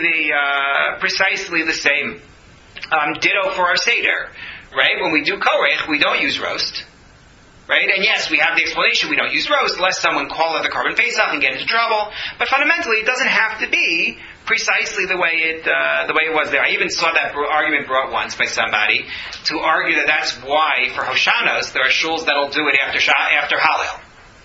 the same. Ditto for our seder, right? When we do korech, we don't use roast, right? And yes, we have the explanation we don't use roast lest someone call it the carbon face-off and get into trouble. But fundamentally, it doesn't have to be precisely the way it was there. I even saw that argument brought once by somebody to argue that that's why for Hoshanos there are shuls that'll do it after Hallel,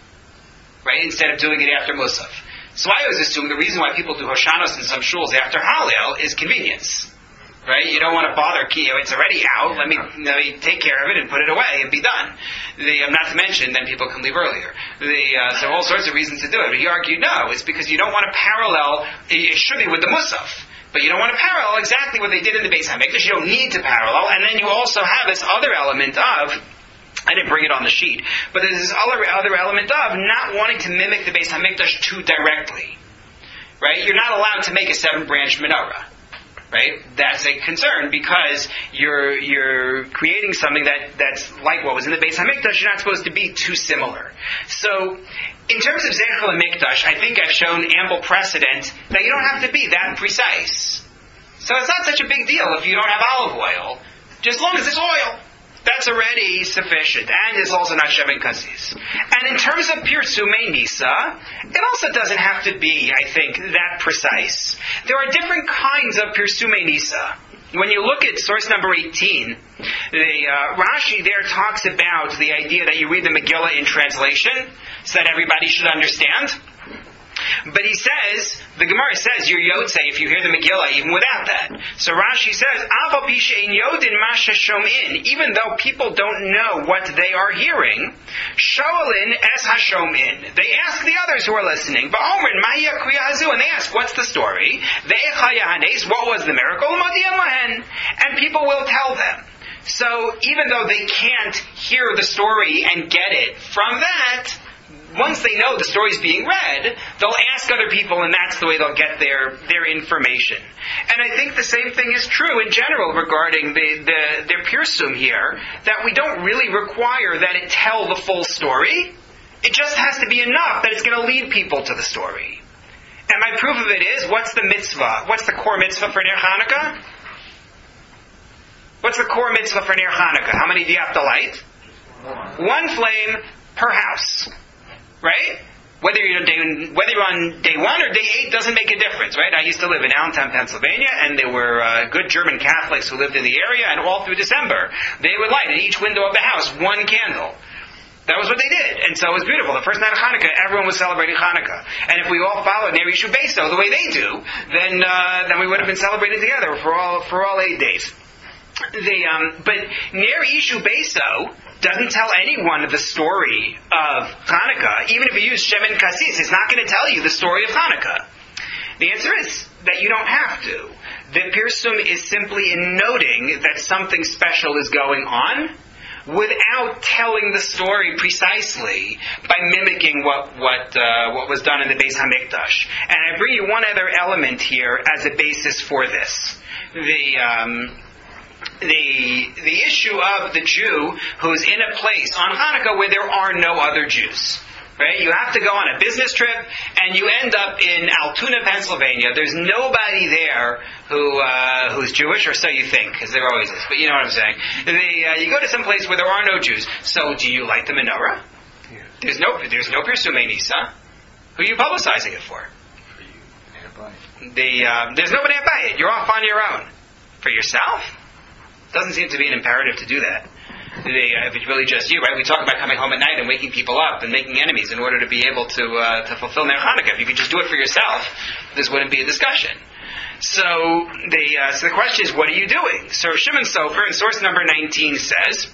right? Instead of doing it after Musaf. So I always assume the reason why people do Hoshanos in some shuls after Hallel is convenience. Right? You don't want to bother Kiyo. It's already out. Let me take care of it and put it away and be done. Not to mention, then people can leave earlier. So all sorts of reasons to do it. But he argued, no, it's because you don't want to parallel, it should be with the Musaf. But you don't want to parallel exactly what they did in the Beis HaMikdash. You don't need to parallel. And then you also have this other element of, I didn't bring it on the sheet, but there's this other element of not wanting to mimic the Beis HaMikdash too directly. Right? You're not allowed to make a 7-branch menorah. Right? That's a concern because you're creating something that's like what was in the Beis HaMikdash. You're not supposed to be too similar. So, in terms of Zeichel HaMikdash, I think I've shown ample precedent that you don't have to be that precise. So it's not such a big deal if you don't have olive oil. Just as long as it's oil, that's already sufficient. And it's also not Shemin Kasis. And in terms of Pirsumei Nisa, it also doesn't have to be, I think, that precise. There are different kinds of Pirsumei Nisa. When you look at source number 18, Rashi there talks about the idea that you read the Megillah in translation, so that everybody should understand. But he says, the Gemara says, you're Yotze if you hear the Megillah, even without that. So Rashi says, Aval Pishein Yodin Masha Shomin, even though people don't know what they are hearing, Shoalin Es Hashomin. They ask the others who are listening, Ba'omrin Maya Kriyazu, and they ask, what's the story? Ve'echayahanes, what was the miracle? Modiyan Lahen. And people will tell them. So even though they can't hear the story and get it from that, once they know the story is being read, they'll ask other people, and that's the way they'll get their information. And I think the same thing is true in general regarding their pirsum here, that we don't really require that it tell the full story. It just has to be enough that it's going to lead people to the story. And my proof of it is, what's the mitzvah? What's the core mitzvah for Ner Hanukkah? What's the core mitzvah for Ner Hanukkah? How many do you have to light? 1 flame per house. Right? Whether you're on day 1 or day 8 doesn't make a difference, right? I used to live in Allentown, Pennsylvania, and there were good German Catholics who lived in the area, and all through December, they would light at each window of the house 1 candle. That was what they did, and so it was beautiful. The first night of Hanukkah, everyone was celebrating Hanukkah. And if we all followed Ner Yishu Beso the way they do, then we would have been celebrating together for all 8 days. But Ner Yishu Beso doesn't tell anyone the story of Hanukkah. Even if you use Shemin Kasis, it's not going to tell you the story of Hanukkah. The answer is that you don't have to. The Pirsum is simply in noting that something special is going on without telling the story precisely by mimicking what was done in the Beis HaMikdash. And I bring you one other element here as a basis for this. The issue of the Jew who's in a place on Hanukkah where there are no other Jews. Right? You have to go on a business trip, and you end up in Altoona, Pennsylvania. There's nobody there who's Jewish, or so you think, because there always is. But you know what I'm saying. You go to some place where there are no Jews. So, do you light the menorah? Yeah. There's no Pirsumei Nisa. Who are you publicizing it for? There's nobody to buy it. You're off on your own. For yourself? Doesn't seem to be an imperative to do that. If it's really just you, right? We talk about coming home at night and waking people up and making enemies in order to be able to fulfill their Hanukkah. If you could just do it for yourself, this wouldn't be a discussion. So the question is, what are you doing? So Shimon Sofer in source number 19 says,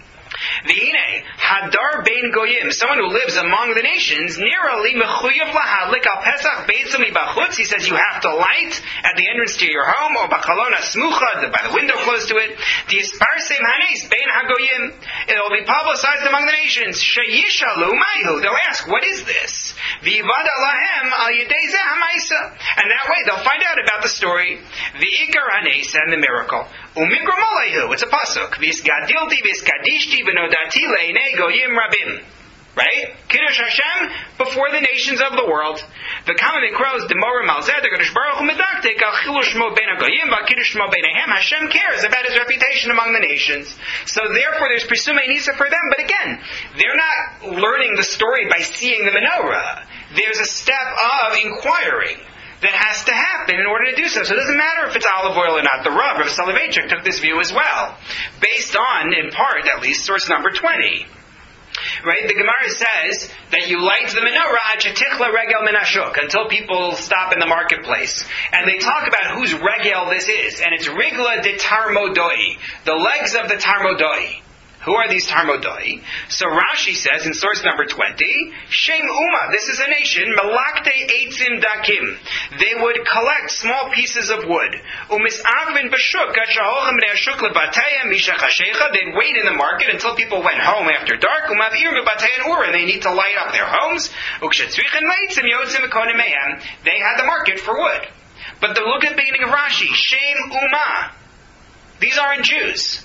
V'hine, hadar bein goyim, someone who lives among the nations, nirali mechuyev lahadlik al pesach beitzum ibachutz. He says you have to light at the entrance to your home, or bachalona smucha, by the window close to it. Disparsem hanes bein hagoyim. It will be publicized among the nations. Sheyishalu maihu. They'll ask, what is this? V'yivada lahem al yedei zeh hamaisa. And that way they'll find out about the story. V'ikar hanes, and the miracle. Umigramolehu. It's a pasuk. V'isgadilti v'iskadishti v'nodati le'nei goyim rabim. Right? Kiddush Hashem before the nations of the world. The common crows demorim al zeh, the Kadosh Baruch Hu medaktek al chilul shmo bein hagoyim v'kiddush shmo beinehem. Hashem cares about his reputation among the nations. So therefore there's Pirsumei Nisa for them. But again, they're not learning the story by seeing the menorah. There's a step of inquiring that has to happen in order to do so. So it doesn't matter if it's olive oil or not. The Rav Soloveitchik took this view as well, based on, in part, at least, source number 20. Right? The Gemara says that you light the menorah achetichla regel minashuk, until people stop in the marketplace. And they talk about whose regel this is, and it's rigla de tarmodoi, the legs of the tarmodoi. Who are these Tarmodoi? So Rashi says in source number 20, Shem Uma, this is a nation, Melakte Eitzim Dakim. They would collect small pieces of wood. Umisavin Bashuk, Gachahochem Reashuk Lebatayam Mishachashecha. They'd wait in the market until people went home after dark. Umavir Mebatayan Ura. They need to light up their homes. Ukshetzvichin Leitzim Yotzim Ekonemehem. They had the market for wood. But look at the beginning of Rashi. Shem Uma. These aren't Jews.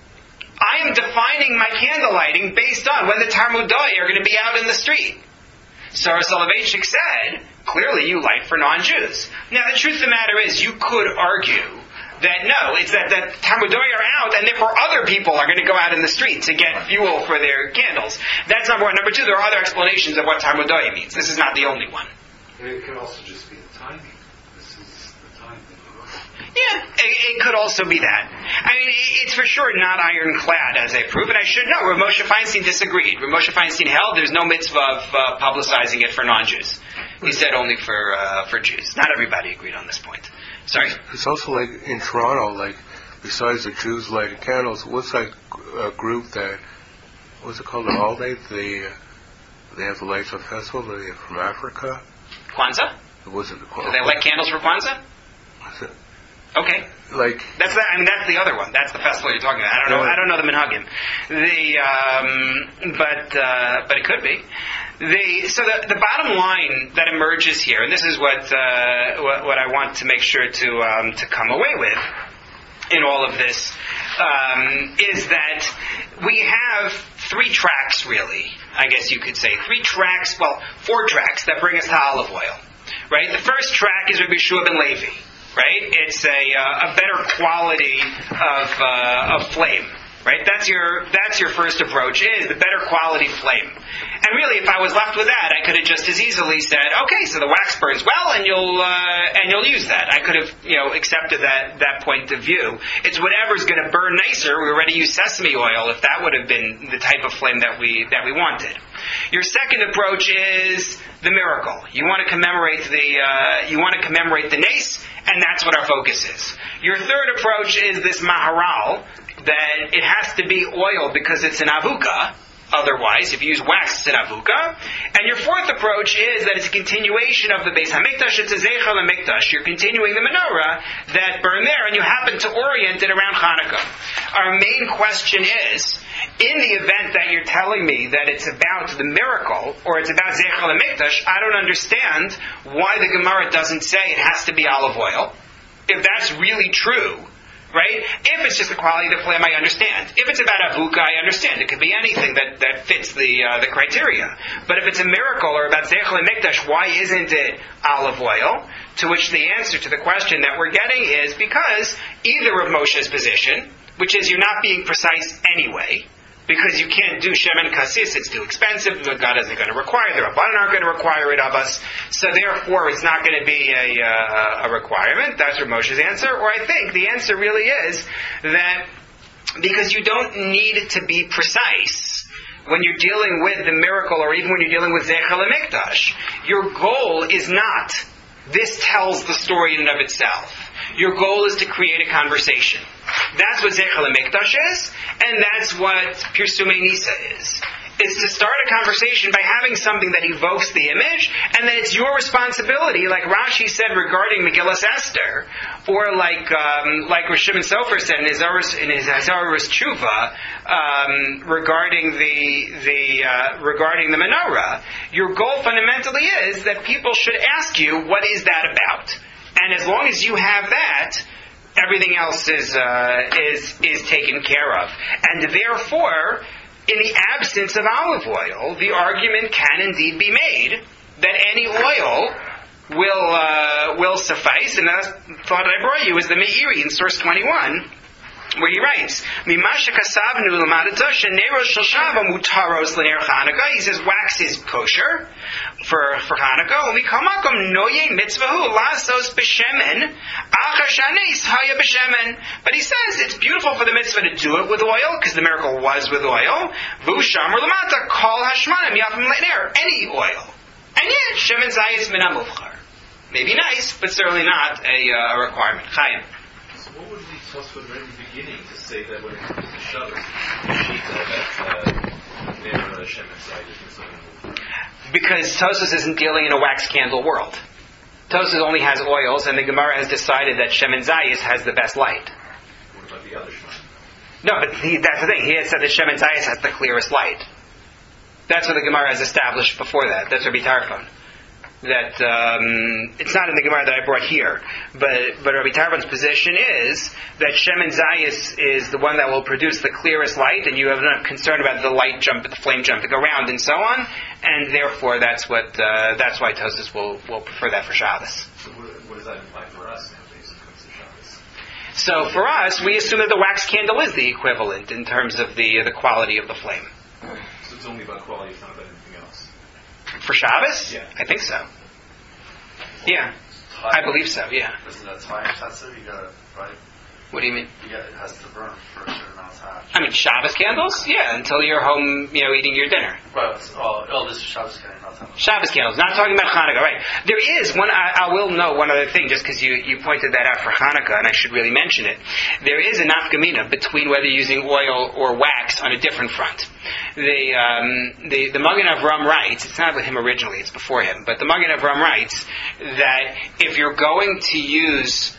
I am defining my candle lighting based on when the Tarmodoi are going to be out in the street. So Soloveitchik said, clearly you light for non-Jews. Now the truth of the matter is, you could argue that no, it's that the Tarmodoi are out, and therefore other people are going to go out in the street to get fuel for their candles. That's number one. Number two, there are other explanations of what Tarmodoi means. This is not the only one. And it could also just be the timing. This is the time. Yeah, it could also be that. I mean, it's for sure not ironclad, as I prove, and I should know. Rav Moshe Feinstein disagreed. Rav Moshe Feinstein held there's no mitzvah of publicizing it for non-Jews. He said only for Jews. Not everybody agreed on this point. Sorry? It's also like in Toronto, like, besides the Jews lighting candles, what's that group that, what's it called, the holiday? They have the Lights Up Festival, they're from Africa. Kwanzaa? Was it the Kwanzaa? Do they light candles for Kwanzaa? Was it? Okay. Like that's the other one. That's the festival you're talking about. I don't know the minhagim. But it could be. So the bottom line that emerges here, and this is what I want to make sure to come away with in all of this, is that we have 3 tracks, really. I guess you could say 3 tracks. Well, 4 tracks that bring us to olive oil. Right. The first track is Rabbi Yeshua ben Levi. Right? It's a better quality of flame. Right? That's your first approach, is the better quality flame. And really, if I was left with that, I could have just as easily said, okay, so the wax burns well, and you'll use that. I could have, accepted that point of view. It's whatever's going to burn nicer. We already use sesame oil, if that would have been the type of flame that we wanted. Your second approach is the miracle. You want to commemorate the nace, and that's what our focus is. Your third approach is this maharal, that it has to be oil because it's an avuka. Otherwise, if you use wax, it's an avuka. And your fourth approach is that it's a continuation of the Beis Hamikdash. It's a Zeichel HaMikdash. You're continuing the menorah that burned there, and you happen to orient it around Hanukkah. Our main question is, in the event that you're telling me that it's about the miracle, or it's about Zeichel HaMikdash, I don't understand why the Gemara doesn't say it has to be olive oil. If that's really true, Right? If it's just the quality of the flame, I understand. If it's about avuka, I understand. It could be anything that fits the criteria. But if it's a miracle or about Zeichel HaMikdash, why isn't it olive oil? To which the answer to the question that we're getting is because either of Moshe's position, which is you're not being precise anyway, because you can't do Shemen Kasis, it's too expensive, God isn't going to require it, the Rabbanan aren't going to require it of us, so therefore it's not going to be a requirement. That's what Moshe's answer. Or I think the answer really is that because you don't need to be precise when you're dealing with the miracle or even when you're dealing with Zeichel HaMikdash, your goal is not, this tells the story in and of itself. Your goal is to create a conversation. That's what Zeichel HaMikdash is, and that's what Pirsumei Nisa is. It's to start a conversation by having something that evokes the image, and then it's your responsibility, like Rashi said regarding Megillas Esther, or like Rosh Shimon Sofer said in his Hazaras Tshuva, regarding the menorah. Your goal fundamentally is that people should ask you, what is that about? And as long as you have that, everything else is taken care of. And therefore, in the absence of olive oil, the argument can indeed be made that any oil will suffice. And that thought I brought you is the Meiri in source 21, where he writes, he says wax is kosher for Hanukkah. But he says it's beautiful for the mitzvah to do it with oil, because the miracle was with oil. Any oil. And yet, shemen zayis min hamuvchar. Maybe nice, but certainly not a requirement. Chaim. So what would be Tosfot right in the beginning to say that when it comes to Shabbos, that shemen zayis is because Tosfos isn't dealing in a wax candle world. Tosfos only has oils, and the Gemara has decided that Shemen Zayis has the best light. What about the other Shemen? No, but that's the thing. He had said that Shemen Zayis has the clearest light. That's what the Gemara has established before that. That's Rabbi Tarfon. That it's not in the Gemara that I brought here, but Rabbi Tarfon's position is that Shemen Zayis is the one that will produce the clearest light, and you have enough concern about the light jump, the flame jumping around, and so on, and therefore that's why Tosfos will prefer that for Shabbos. So what does that imply for us nowadays when it comes to Shabbos? So for us, we assume that the wax candle is the equivalent in terms of the quality of the flame. So it's only about quality, it's not about anything else. For Shabbos? Yeah. I think so. Yeah. I believe so, yeah. Isn't that time intensive? You got it, right? What do you mean? It has to burn for a certain amount of time. I mean, Shabbos candles? Yeah, until you're home, eating your dinner. Right. This is Shabbos candle, not time. Shabbos candles, not talking about Hanukkah, right. There is one, I will note one other thing, just because you pointed that out for Hanukkah, and I should really mention it. There is a nafkamina between whether you're using oil or wax on a different front. The Magen Avram writes, it's not with him originally, it's before him, but the Magen Avram writes that if you're going to use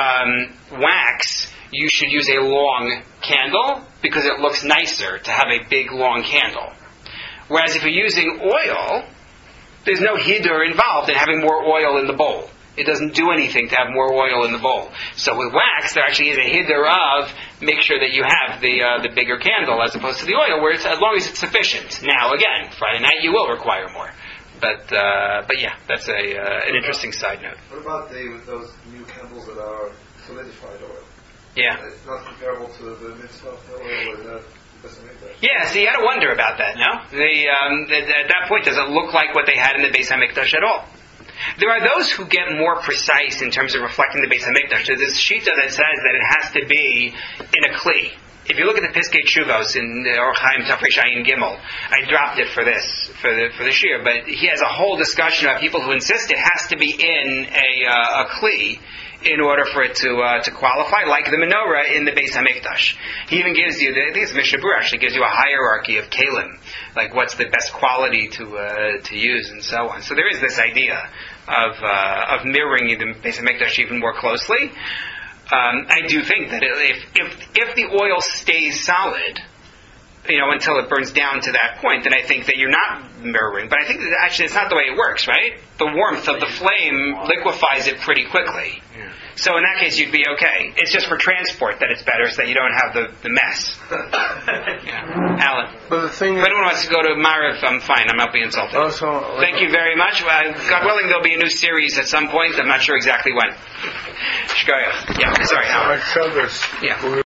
wax, you should use a long candle because it looks nicer to have a big long candle. Whereas if you're using oil, there's no hidur involved in having more oil in the bowl. It doesn't do anything to have more oil in the bowl. So with wax, there actually is a hidur of make sure that you have the bigger candle as opposed to the oil, where it's, as long as it's sufficient. Now again, Friday night you will require more. But yeah, that's an interesting side note. What about those new candles that are solidified oil? Yeah. It's not comparable to the mitzvah oil or the Yeah, so you got to wonder about that, no? At that point, does it look like what they had in the Beis HaMikdash at all? There are those who get more precise in terms of reflecting the Beis HaMikdash. There's this shita that says that it has to be in a kli. If you look at the Piskei Tshuvos in Or Chaim Tafresh Ayin Gimel, I dropped it for the shir, but he has a whole discussion about people who insist it has to be in a kli in order for it to qualify, like the menorah in the Beis HaMikdash. He even gives you, I think it's Mishnah Berurah actually gives you a hierarchy of kalim, like what's the best quality to use and so on. So there is this idea of mirroring the Beis HaMikdash even more closely. I do think that if the oil stays solid, until it burns down to that point, then I think that you're not mirroring. But I think that actually it's not the way it works, right? The warmth of the flame liquefies it pretty quickly. Yeah. So in that case, you'd be okay. It's just for transport that it's better, so that you don't have the mess. Yeah. Alan. But the thing If anyone wants to go to Mariv, I'm fine. I'm not being insulted. also, Thank you very much. God willing, there'll be a new series at some point. I'm not sure exactly when. Shkoyach. Yeah, sorry, Alan. I showed this. Yeah.